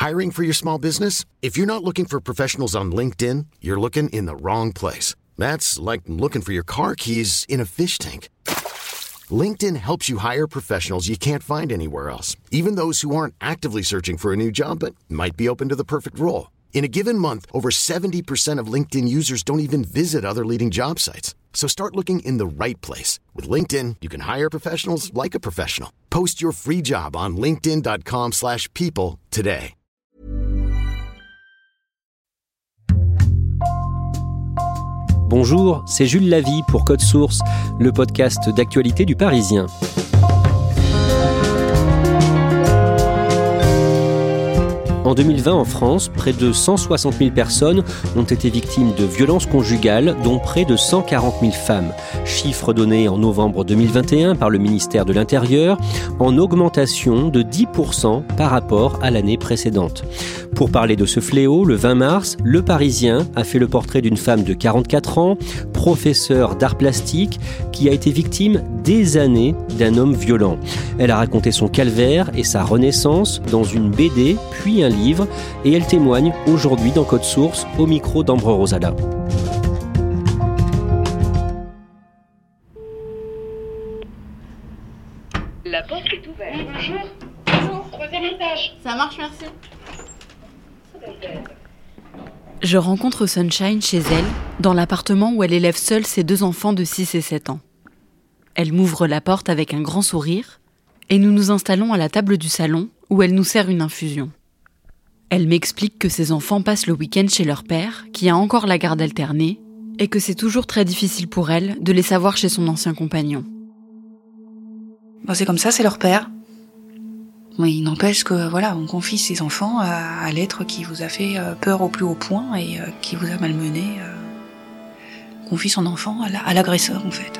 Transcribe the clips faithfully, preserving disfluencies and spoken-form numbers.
Hiring for your small business? If you're not looking for professionals on LinkedIn, you're looking in the wrong place. That's like looking for your car keys in a fish tank. LinkedIn helps you hire professionals you can't find anywhere else, even those who aren't actively searching for a new job but might be open to the perfect role. In a given month, over seventy percent of LinkedIn users don't even visit other leading job sites. So start looking in the right place. With LinkedIn, you can hire professionals like a professional. Post your free job on linkedin dot com slash people today. Bonjour, c'est Jules Lavie pour Code Source, le podcast d'actualité du Parisien. En deux mille vingt, en France, près de cent soixante mille personnes ont été victimes de violences conjugales, dont près de cent quarante mille femmes. Chiffre donné en novembre deux mille vingt et un par le ministère de l'Intérieur, en augmentation de dix pour cent par rapport à l'année précédente. Pour parler de ce fléau, le vingt mars, Le Parisien a fait le portrait d'une femme de quarante-quatre ans, professeure d'art plastique, qui a été victime des années d'un homme violent. Elle a raconté son calvaire et sa renaissance dans une B D, puis un livre, et elle témoigne aujourd'hui dans Code Source au micro d'Ambre Rosala. La porte est ouverte. Oui, bonjour. Bonjour, troisième étage. Ça marche, merci. Je rencontre Sunshine chez elle, dans l'appartement où elle élève seule ses deux enfants de six et sept ans. Elle m'ouvre la porte avec un grand sourire, et nous nous installons à la table du salon où elle nous sert une infusion. Elle m'explique que ses enfants passent le week-end chez leur père, qui a encore la garde alternée, et que c'est toujours très difficile pour elle de les savoir chez son ancien compagnon. Bon, c'est comme ça, c'est leur père. Mais il n'empêche que, voilà, on confie ses enfants à, à l'être qui vous a fait peur au plus haut point et euh, qui vous a malmené. Euh, on confie son enfant à, la, à l'agresseur, en fait.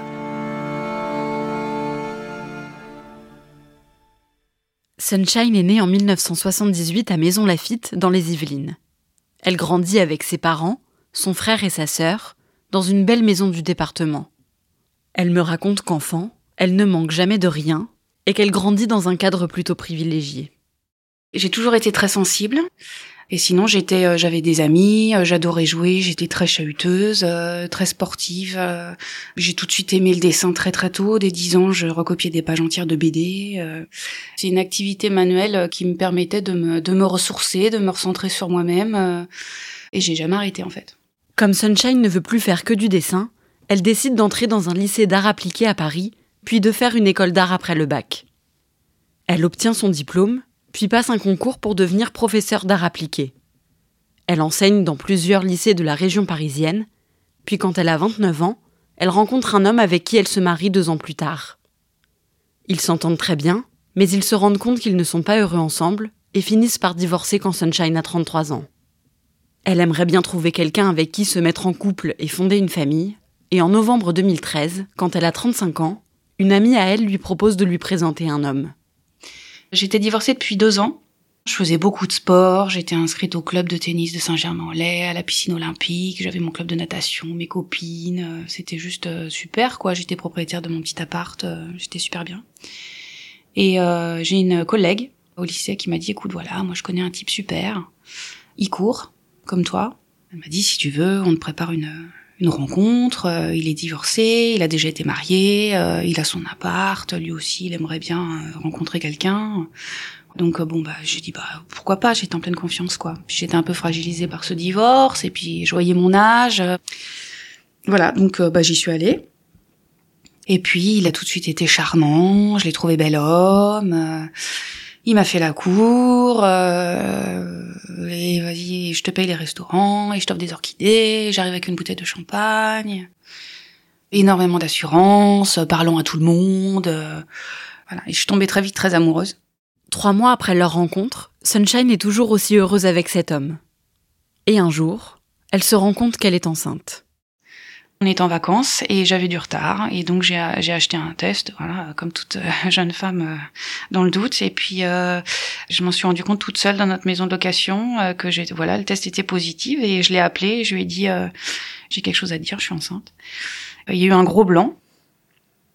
Sunshine est née en dix-neuf cent soixante-dix-huit à Maisons-Laffitte, dans les Yvelines. Elle grandit avec ses parents, son frère et sa sœur, dans une belle maison du département. Elle me raconte qu'enfant, elle ne manque jamais de rien et qu'elle grandit dans un cadre plutôt privilégié. J'ai toujours été très sensible. Et sinon, j'étais, euh, j'avais des amis, euh, j'adorais jouer, j'étais très chahuteuse, euh, très sportive. Euh, j'ai tout de suite aimé le dessin très très tôt. Dès dix ans, je recopiais des pages entières de B D. Euh, c'est une activité manuelle euh, qui me permettait de me, de me ressourcer, de me recentrer sur moi-même. Euh, et j'ai jamais arrêté, en fait. Comme Sunshine ne veut plus faire que du dessin, elle décide d'entrer dans un lycée d'art appliqué à Paris, puis de faire une école d'art après le bac. Elle obtient son diplôme, puis passe un concours pour devenir professeure d'art appliqué. Elle enseigne dans plusieurs lycées de la région parisienne, puis quand elle a vingt-neuf ans, elle rencontre un homme avec qui elle se marie deux ans plus tard. Ils s'entendent très bien, mais ils se rendent compte qu'ils ne sont pas heureux ensemble et finissent par divorcer quand Sunshine a trente-trois ans. Elle aimerait bien trouver quelqu'un avec qui se mettre en couple et fonder une famille, et en novembre deux mille treize, quand elle a trente-cinq ans, une amie à elle lui propose de lui présenter un homme. J'étais divorcée depuis deux ans. Je faisais beaucoup de sport, j'étais inscrite au club de tennis de Saint-Germain-en-Laye, à la piscine olympique, j'avais mon club de natation, mes copines, c'était juste super, quoi. J'étais propriétaire de mon petit appart, j'étais super bien. Et euh, j'ai une collègue au lycée qui m'a dit, écoute, voilà, moi je connais un type super, il court, comme toi. Elle m'a dit, si tu veux, on te prépare une... une rencontre, euh, il est divorcé, il a déjà été marié, euh, il a son appart, lui aussi, il aimerait bien euh, rencontrer quelqu'un. Donc euh, bon bah j'ai dit bah pourquoi pas, j'étais en pleine confiance quoi. Puis j'étais un peu fragilisée par ce divorce et puis je voyais mon âge. Voilà, donc euh, bah j'y suis allée. Et puis il a tout de suite été charmant, je l'ai trouvé bel homme. Euh, Il m'a fait la cour, euh, et vas-y, je te paye les restaurants, et je t'offre des orchidées, j'arrive avec une bouteille de champagne, énormément d'assurance, parlons à tout le monde, euh, voilà. Et je suis tombée très vite très amoureuse. Trois mois après leur rencontre, Sunshine est toujours aussi heureuse avec cet homme. Et un jour, elle se rend compte qu'elle est enceinte. On est en vacances et j'avais du retard et donc j'ai, j'ai acheté un test, voilà, comme toute jeune femme euh, dans le doute. Et puis euh, je m'en suis rendu compte toute seule dans notre maison de location euh, que j'ai, voilà, le test était positif et je l'ai appelé et je lui ai dit euh, j'ai quelque chose à te dire, je suis enceinte. Il y a eu un gros blanc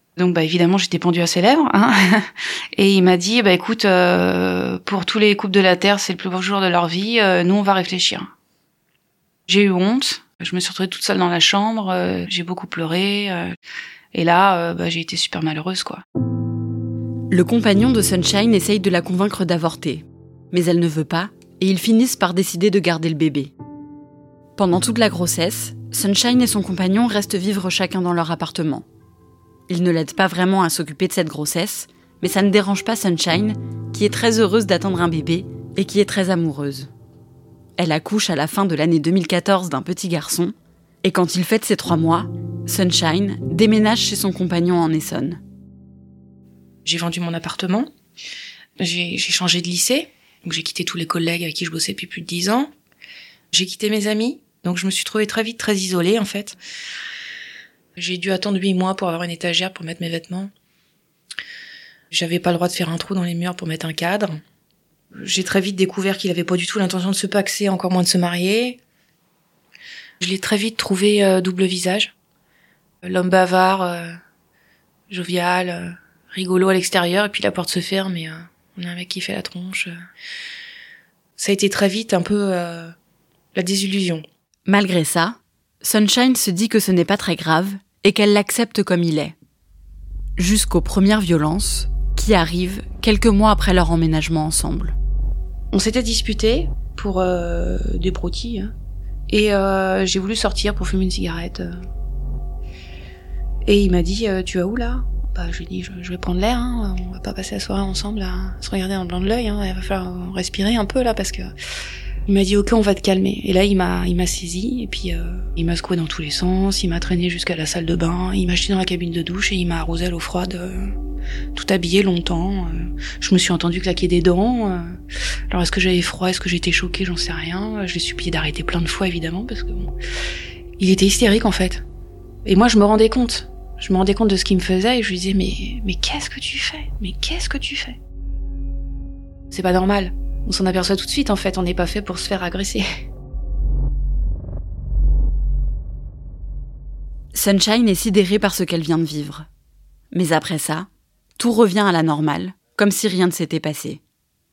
Donc bah évidemment j'étais pendue à ses lèvres, hein. Et il m'a dit bah écoute, euh, pour tous les couples de la terre c'est le plus beau jour de leur vie, euh, nous on va réfléchir. J'ai eu honte, je me suis retrouvée toute seule dans la chambre, euh, j'ai beaucoup pleuré, euh, et là euh, bah, j'ai été super malheureuse quoi. Le compagnon de Sunshine essaye de la convaincre d'avorter, mais elle ne veut pas, et ils finissent par décider de garder le bébé. Pendant toute la grossesse, Sunshine et son compagnon restent vivre chacun dans leur appartement. Ils ne l'aident pas vraiment à s'occuper de cette grossesse, mais ça ne dérange pas Sunshine, qui est très heureuse d'attendre un bébé et qui est très amoureuse. Elle accouche à la fin de l'année deux mille quatorze d'un petit garçon, et quand il fête ses trois mois, Sunshine déménage chez son compagnon en Essonne. J'ai vendu mon appartement, j'ai, j'ai changé de lycée, donc j'ai quitté tous les collègues avec qui je bossais depuis plus de dix ans, j'ai quitté mes amis, donc je me suis trouvée très vite très isolée en fait. J'ai dû attendre huit mois pour avoir une étagère pour mettre mes vêtements. J'avais pas le droit de faire un trou dans les murs pour mettre un cadre. J'ai très vite découvert qu'il avait pas du tout l'intention de se paxer, encore moins de se marier. Je l'ai très vite trouvé euh, double visage. L'homme bavard, euh, jovial, euh, rigolo à l'extérieur, et puis la porte se ferme et euh, on a un mec qui fait la tronche. Ça a été très vite un peu euh, la désillusion. Malgré ça, Sunshine se dit que ce n'est pas très grave et qu'elle l'accepte comme il est. Jusqu'aux premières violences qui arrivent quelques mois après leur emménagement ensemble. On s'était disputés pour euh, des broutilles, hein, et euh, j'ai voulu sortir pour fumer une cigarette. Euh. Et il m'a dit euh, « Tu vas où là ?» Bah, je lui ai dit je, « Je vais prendre l'air, hein, on va pas passer la soirée ensemble à se regarder dans le blanc de l'œil, hein, il va falloir respirer un peu là parce que... » Il m'a dit « Ok, on va te calmer ». Et là, il m'a, il m'a saisi, et puis euh, il m'a secoué dans tous les sens, il m'a traîné jusqu'à la salle de bain, il m'a jeté dans la cabine de douche et il m'a arrosé à l'eau froide, euh, tout habillé longtemps. Euh, je me suis entendue claquer des dents. Euh, alors, est-ce que j'avais froid, est-ce que j'étais choquée, j'en sais rien. Je l'ai supplié d'arrêter plein de fois, évidemment, parce que bon, il était hystérique, en fait. Et moi, je me rendais compte. Je me rendais compte de ce qu'il me faisait et je lui disais « Mais, mais qu'est-ce que tu fais ? Mais qu'est-ce que tu fais ?» C'est pas normal. On s'en aperçoit tout de suite, en fait, on n'est pas fait pour se faire agresser. Sunshine est sidérée par ce qu'elle vient de vivre. Mais après ça, tout revient à la normale, comme si rien ne s'était passé.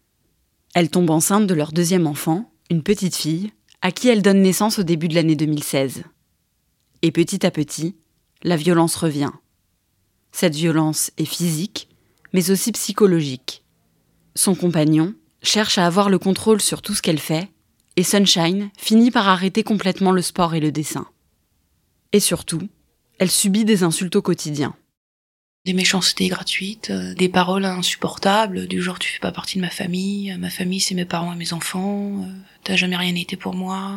Elle tombe enceinte de leur deuxième enfant, une petite fille, à qui elle donne naissance au début de l'année deux mille seize. Et petit à petit, la violence revient. Cette violence est physique, mais aussi psychologique. Son compagnon cherche à avoir le contrôle sur tout ce qu'elle fait, et Sunshine finit par arrêter complètement le sport et le dessin. Et surtout, elle subit des insultes au quotidien. Des méchancetés gratuites, euh, des paroles insupportables, du genre « tu fais pas partie de ma famille, ma famille c'est mes parents et mes enfants, euh, t'as jamais rien été pour moi,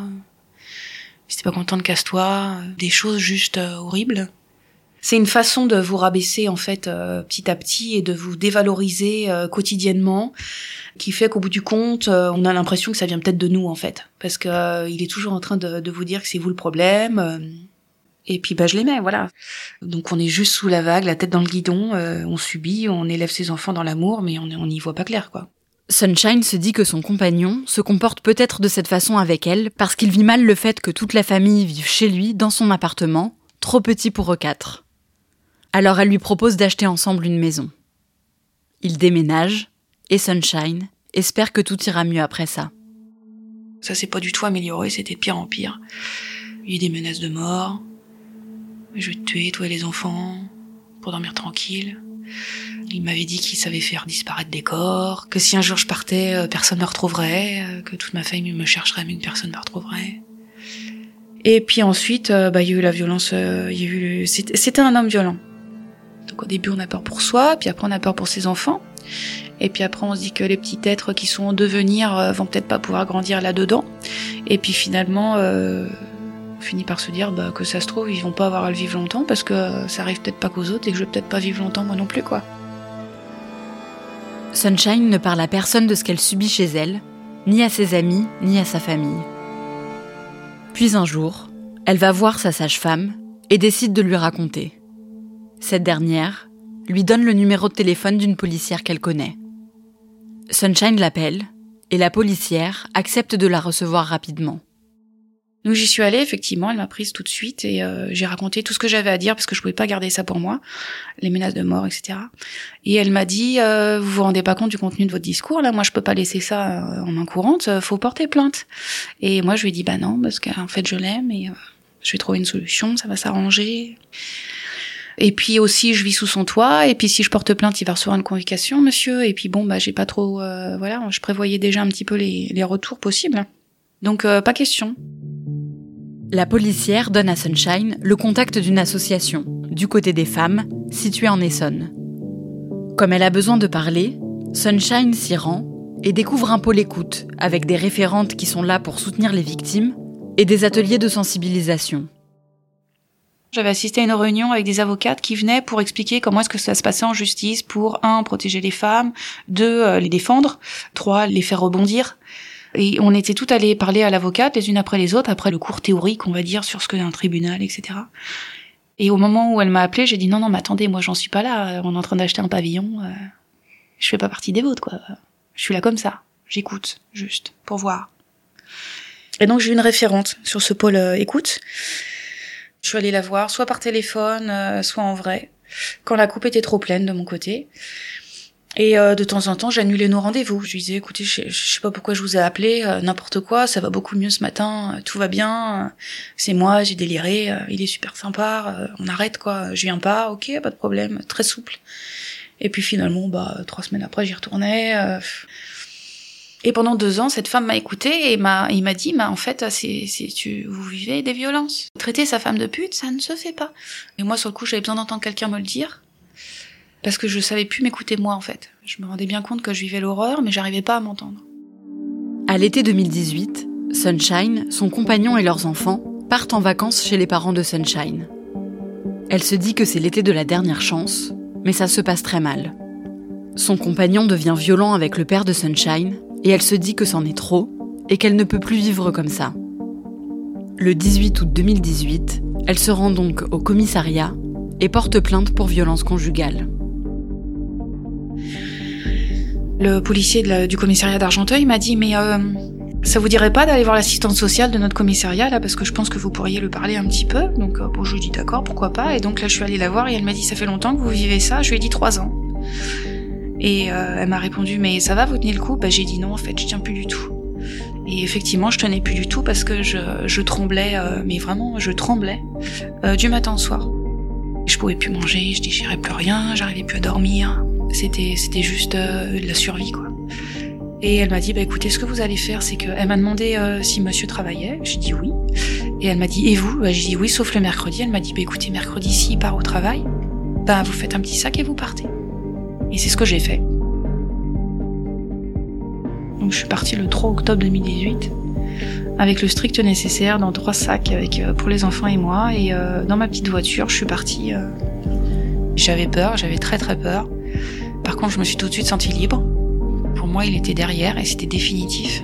si t'es pas contente, casse-toi », des choses juste euh, horribles. C'est une façon de vous rabaisser en fait euh, petit à petit et de vous dévaloriser euh, quotidiennement, qui fait qu'au bout du compte, euh, on a l'impression que ça vient peut-être de nous en fait, parce que euh, il est toujours en train de, de vous dire que c'est vous le problème. Euh, et puis bah je l'aimais, voilà. Donc on est juste sous la vague, la tête dans le guidon, euh, on subit, on élève ses enfants dans l'amour, mais on on n'y voit pas clair quoi. Sunshine se dit que son compagnon se comporte peut-être de cette façon avec elle parce qu'il vit mal le fait que toute la famille vive chez lui, dans son appartement, trop petit pour eux quatre. Alors elle lui propose d'acheter ensemble une maison. Ils déménagent, et Sunshine espère que tout ira mieux après ça. Ça s'est pas du tout amélioré, c'était de pire en pire. Il y a eu des menaces de mort. Je vais te tuer, toi et les enfants, pour dormir tranquille. Il m'avait dit qu'il savait faire disparaître des corps, que si un jour je partais, personne me retrouverait, que toute ma famille me chercherait, mais que personne me retrouverait. Et puis ensuite, bah, il y a eu la violence, il y a eu, c'était, c'était un homme violent. Donc au début, on a peur pour soi, puis après on a peur pour ses enfants. Et puis après, on se dit que les petits êtres qui sont en devenir euh, vont peut-être pas pouvoir grandir là-dedans. Et puis finalement, euh, on finit par se dire bah, que ça se trouve, ils vont pas avoir à le vivre longtemps parce que euh, ça arrive peut-être pas qu'aux autres et que je vais peut-être pas vivre longtemps moi non plus, quoi. Sunshine ne parle à personne de ce qu'elle subit chez elle, ni à ses amis, ni à sa famille. Puis un jour, elle va voir sa sage-femme et décide de lui raconter. Cette dernière lui donne le numéro de téléphone d'une policière qu'elle connaît. Sunshine l'appelle et la policière accepte de la recevoir rapidement. Donc j'y suis allée, effectivement, elle m'a prise tout de suite et euh, j'ai raconté tout ce que j'avais à dire parce que je pouvais pas garder ça pour moi, les menaces de mort, et cetera. Et elle m'a dit euh, vous vous rendez pas compte du contenu de votre discours là, moi je peux pas laisser ça euh, en main courante, euh, faut porter plainte. Et moi je lui ai dit bah non parce qu'en fait je l'aime et euh, je vais trouver une solution, ça va s'arranger. Et puis aussi je vis sous son toit et puis si je porte plainte il va recevoir une convocation monsieur et puis bon bah j'ai pas trop euh, voilà, je prévoyais déjà un petit peu les les retours possibles. Donc euh, pas question. La policière donne à Sunshine le contact d'une association, du côté des femmes, située en Essonne. Comme elle a besoin de parler, Sunshine s'y rend et découvre un pôle écoute, avec des référentes qui sont là pour soutenir les victimes et des ateliers de sensibilisation. J'avais assisté à une réunion avec des avocates qui venaient pour expliquer comment est-ce que ça se passait en justice pour, un, protéger les femmes, deux, euh, les défendre, trois, les faire rebondir. Et on était toutes allées parler à l'avocate, les unes après les autres, après le cours théorique, on va dire, sur ce qu'est un tribunal, et cetera. Et au moment où elle m'a appelée, j'ai dit non, non, mais attendez, moi j'en suis pas là, on est en train d'acheter un pavillon, euh, je fais pas partie des vôtres, quoi. Je suis là comme ça, j'écoute, juste, pour voir. Et donc j'ai eu une référente sur ce pôle euh, écoute. Je suis allée la voir, soit par téléphone, euh, soit en vrai, quand la coupe était trop pleine de mon côté. Et euh, de temps en temps, j'annulais nos rendez-vous. Je lui disais, écoutez, je, je sais pas pourquoi je vous ai appelé, euh, n'importe quoi, ça va beaucoup mieux ce matin, euh, tout va bien, euh, c'est moi, j'ai déliré, euh, il est super sympa, euh, on arrête quoi, je viens pas, ok, pas de problème, très souple. Et puis finalement, bah trois semaines après, j'y retournais. Euh, et pendant deux ans, cette femme m'a écoutée et m'a, il m'a dit, bah en fait, c'est, c'est, tu, vous vivez des violences. Traiter sa femme de pute, ça ne se fait pas. Et moi, sur le coup, j'avais besoin d'entendre quelqu'un me le dire. Parce que je savais plus m'écouter moi, en fait. Je me rendais bien compte que je vivais l'horreur, mais j'arrivais pas à m'entendre. À l'été deux mille dix-huit, Sunshine, son compagnon et leurs enfants partent en vacances chez les parents de Sunshine. Elle se dit que c'est l'été de la dernière chance, mais ça se passe très mal. Son compagnon devient violent avec le père de Sunshine, et elle se dit que c'en est trop, et qu'elle ne peut plus vivre comme ça. Le dix-huit août deux mille dix-huit, elle se rend donc au commissariat et porte plainte pour violence conjugale. Le policier de la, du commissariat d'Argenteuil m'a dit « Mais euh, ça vous dirait pas d'aller voir l'assistante sociale de notre commissariat, là, parce que je pense que vous pourriez le parler un petit peu. » Donc euh, bon, je lui ai dit « D'accord, pourquoi pas ?» Et donc là, je suis allée la voir et elle m'a dit « Ça fait longtemps que vous vivez ça ?» Je lui ai dit « Trois ans. » Et euh, elle m'a répondu « Mais ça va, vous tenez le coup ?» Bah, j'ai dit « Non, en fait, je tiens plus du tout. » Et effectivement, je tenais plus du tout parce que je, je tremblais, euh, mais vraiment, je tremblais, euh, du matin au soir. Je pouvais plus manger, je digérais plus rien, j'arrivais plus à dormir. C'était, c'était juste euh, de la survie, quoi. Et elle m'a dit, bah écoutez, ce que vous allez faire, c'est que elle m'a demandé euh, si monsieur travaillait. J'ai dit oui. Et elle m'a dit, et vous? Bah, j'ai dit oui, sauf le mercredi. Elle m'a dit, bah écoutez, mercredi, s'il part au travail, bah vous faites un petit sac et vous partez. Et c'est ce que j'ai fait. Donc je suis partie le trois octobre deux mille dix-huit avec le strict nécessaire dans trois sacs avec euh, pour les enfants et moi. Et euh, dans ma petite voiture, je suis partie. Euh, j'avais peur, j'avais très très peur. Par contre, je me suis tout de suite sentie libre. Pour moi, il était derrière et c'était définitif.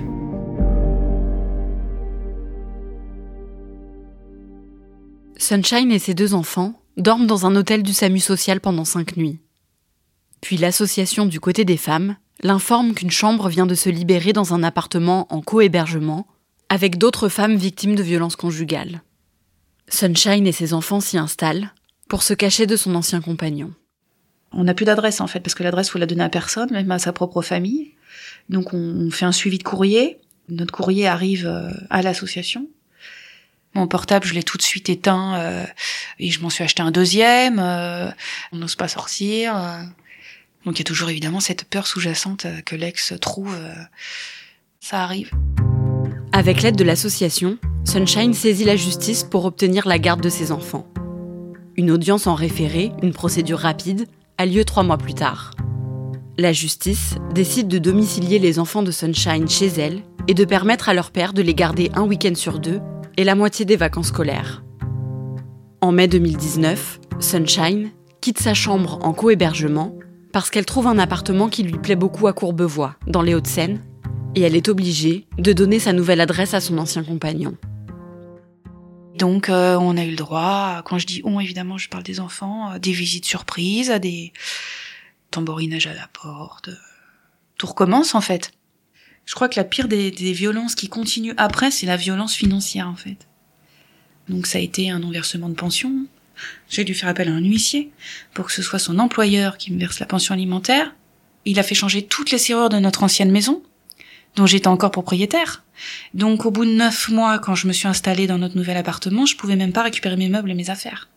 Sunshine et ses deux enfants dorment dans un hôtel du SAMU social pendant cinq nuits. Puis l'association du côté des femmes l'informe qu'une chambre vient de se libérer dans un appartement en co-hébergement avec d'autres femmes victimes de violences conjugales. Sunshine et ses enfants s'y installent pour se cacher de son ancien compagnon. On n'a plus d'adresse en fait, parce que l'adresse, faut la donner à personne, même à sa propre famille. Donc on fait un suivi de courrier. Notre courrier arrive à l'association. Mon portable, je l'ai tout de suite éteint euh, et je m'en suis acheté un deuxième. Euh, on n'ose pas sortir. Euh. Donc il y a toujours évidemment cette peur sous-jacente euh, que l'ex trouve. Euh, ça arrive. Avec l'aide de l'association, Sunshine saisit la justice pour obtenir la garde de ses enfants. Une audience en référé, une procédure rapide, a lieu trois mois plus tard. La justice décide de domicilier les enfants de Sunshine chez elle et de permettre à leur père de les garder un week-end sur deux et la moitié des vacances scolaires. En mai deux mille dix-neuf, Sunshine quitte sa chambre en co-hébergement parce qu'elle trouve un appartement qui lui plaît beaucoup à Courbevoie, dans les Hauts-de-Seine, et elle est obligée de donner sa nouvelle adresse à son ancien compagnon. Donc euh, on a eu le droit, quand je dis on, évidemment je parle des enfants, euh, des visites surprises, à des tambourinages à la porte. Tout recommence en fait. Je crois que la pire des, des violences qui continuent après, c'est la violence financière, en fait. Donc ça a été un non-versement de pension. J'ai dû faire appel à un huissier pour que ce soit son employeur qui me verse la pension alimentaire. Il a fait changer toutes les serrures de notre ancienne maison, dont j'étais encore propriétaire. Donc au bout de neuf mois, quand je me suis installée dans notre nouvel appartement, je pouvais même pas récupérer mes meubles et mes affaires.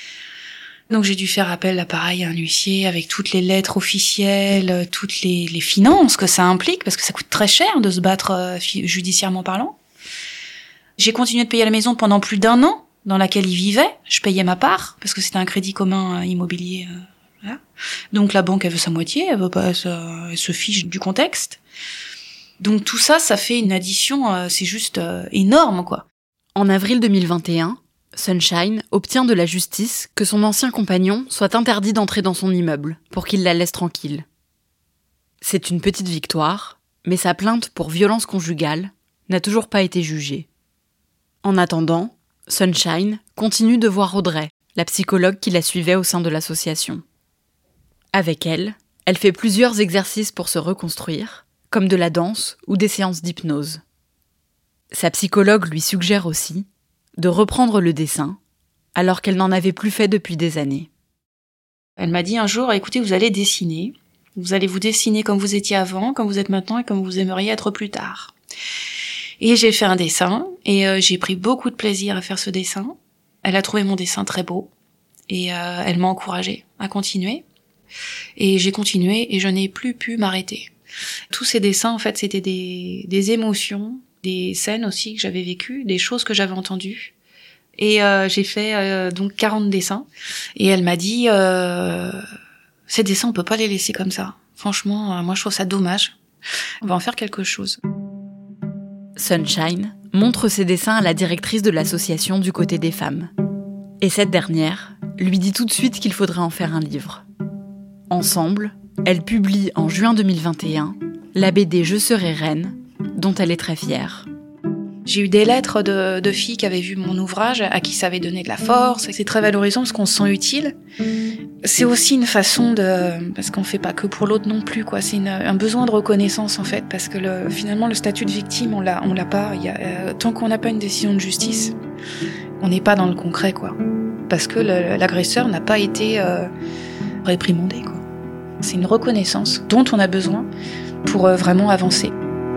Donc j'ai dû faire appel à pareil à un huissier avec toutes les lettres officielles, toutes les, les finances que ça implique, parce que ça coûte très cher de se battre euh, judiciairement parlant. J'ai continué de payer la maison pendant plus d'un an, dans laquelle il vivait. Je payais ma part, parce que c'était un crédit commun euh, immobilier. Euh, voilà. Donc la banque, elle veut sa moitié, elle veut pas, elle, elle se fiche du contexte. Donc tout ça, ça fait une addition, euh, c'est juste euh, énorme, quoi. En avril deux mille vingt et un, Sunshine obtient de la justice que son ancien compagnon soit interdit d'entrer dans son immeuble pour qu'il la laisse tranquille. C'est une petite victoire, mais sa plainte pour violence conjugale n'a toujours pas été jugée. En attendant, Sunshine continue de voir Audrey, la psychologue qui la suivait au sein de l'association. Avec elle, elle fait plusieurs exercices pour se reconstruire, comme de la danse ou des séances d'hypnose. Sa psychologue lui suggère aussi de reprendre le dessin, alors qu'elle n'en avait plus fait depuis des années. Elle m'a dit un jour, écoutez, vous allez dessiner. Vous allez vous dessiner comme vous étiez avant, comme vous êtes maintenant et comme vous aimeriez être plus tard. Et j'ai fait un dessin, et euh, j'ai pris beaucoup de plaisir à faire ce dessin. Elle a trouvé mon dessin très beau, et euh, elle m'a encouragée à continuer. Et j'ai continué, et je n'ai plus pu m'arrêter. Tous ces dessins, en fait, c'était des, des émotions, des scènes aussi que j'avais vécues, des choses que j'avais entendues. Et euh, j'ai fait euh, donc quarante dessins. Et elle m'a dit, euh, ces dessins, on peut pas les laisser comme ça. Franchement, euh, moi, je trouve ça dommage. On va en faire quelque chose. Sunshine montre ses dessins à la directrice de l'association du côté des femmes. Et cette dernière lui dit tout de suite qu'il faudrait en faire un livre. Ensemble, elle publie en juin deux mille vingt et un la B D Je serai reine, dont elle est très fière. J'ai eu des lettres de, de filles qui avaient vu mon ouvrage, à qui ça avait donné de la force. C'est très valorisant parce qu'on se sent utile. C'est aussi une façon de... Parce qu'on fait pas que pour l'autre non plus, quoi. C'est une, un besoin de reconnaissance, en fait. Parce que le, finalement, le statut de victime, on l'a, on l'a pas. Il y a, euh, tant qu'on n'a pas une décision de justice, on n'est pas dans le concret, quoi. Parce que le, l'agresseur n'a pas été euh, réprimandé, quoi. C'est une reconnaissance dont on a besoin pour euh, vraiment avancer.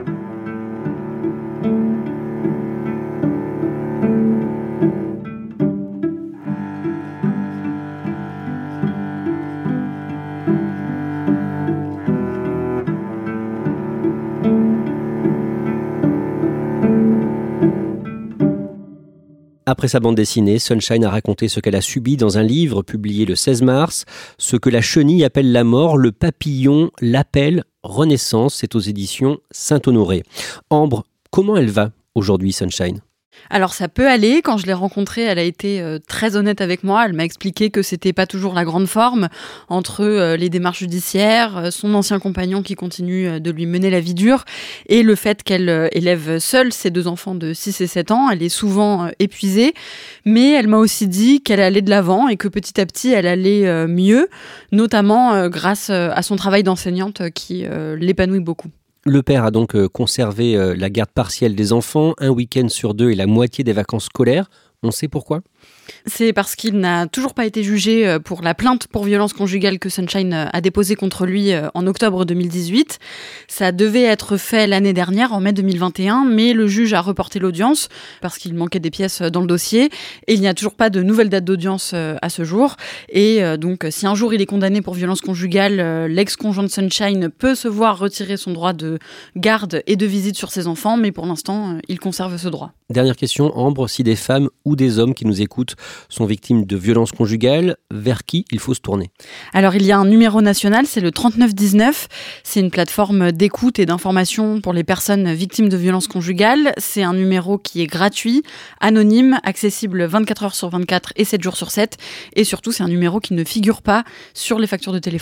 Après sa bande dessinée, Sunshine a raconté ce qu'elle a subi dans un livre publié le seize mars, ce que la chenille appelle la mort, le papillon l'appelle Renaissance, c'est aux éditions Saint-Honoré. Ambre, comment elle va aujourd'hui, Sunshine ? Alors ça peut aller, quand je l'ai rencontrée, elle a été euh, très honnête avec moi, elle m'a expliqué que c'était pas toujours la grande forme entre euh, les démarches judiciaires, euh, son ancien compagnon qui continue euh, de lui mener la vie dure et le fait qu'elle euh, élève seule ses deux enfants de six et sept ans, elle est souvent euh, épuisée, mais elle m'a aussi dit qu'elle allait de l'avant et que petit à petit elle allait euh, mieux, notamment euh, grâce euh, à son travail d'enseignante euh, qui euh, l'épanouit beaucoup. Le père a donc conservé la garde partielle des enfants, un week-end sur deux et la moitié des vacances scolaires. On sait pourquoi ? C'est parce qu'il n'a toujours pas été jugé pour la plainte pour violence conjugale que Sunshine a déposée contre lui en octobre deux mille dix-huit. Ça devait être fait l'année dernière, en mai deux mille vingt et un, mais le juge a reporté l'audience parce qu'il manquait des pièces dans le dossier et il n'y a toujours pas de nouvelle date d'audience à ce jour. Et donc, si un jour il est condamné pour violence conjugale, l'ex-conjoint de Sunshine peut se voir retirer son droit de garde et de visite sur ses enfants, mais pour l'instant, il conserve ce droit. Dernière question, Ambre, si des femmes ou des hommes qui nous écoutent sont victimes de violences conjugales, vers qui il faut se tourner ? Alors il y a un numéro national, c'est le trente-neuf dix-neuf. C'est une plateforme d'écoute et d'information pour les personnes victimes de violences conjugales. C'est un numéro qui est gratuit, anonyme, accessible vingt-quatre heures sur vingt-quatre et sept jours sur sept. Et surtout, c'est un numéro qui ne figure pas sur les factures de téléphone.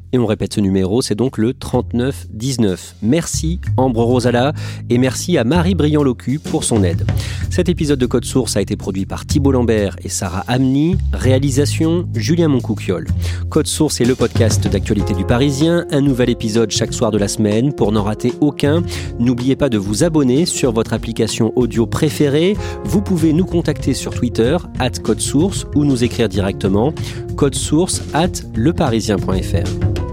Et on répète ce numéro, c'est donc le trente-neuf dix-neuf. Merci Ambre Rosala et merci à Marie Briand-Locu pour son aide. Cet épisode de Code Source a été produit par Thibault Lambert et Sarah Amni. Réalisation, Julien Moncouquiol. Code Source est le podcast d'actualité du Parisien. Un nouvel épisode chaque soir de la semaine. Pour n'en rater aucun, n'oubliez pas de vous abonner sur votre application audio préférée. Vous pouvez nous contacter sur Twitter, arobase Code Source, ou nous écrire directement, codesource arobase leparisien point fr.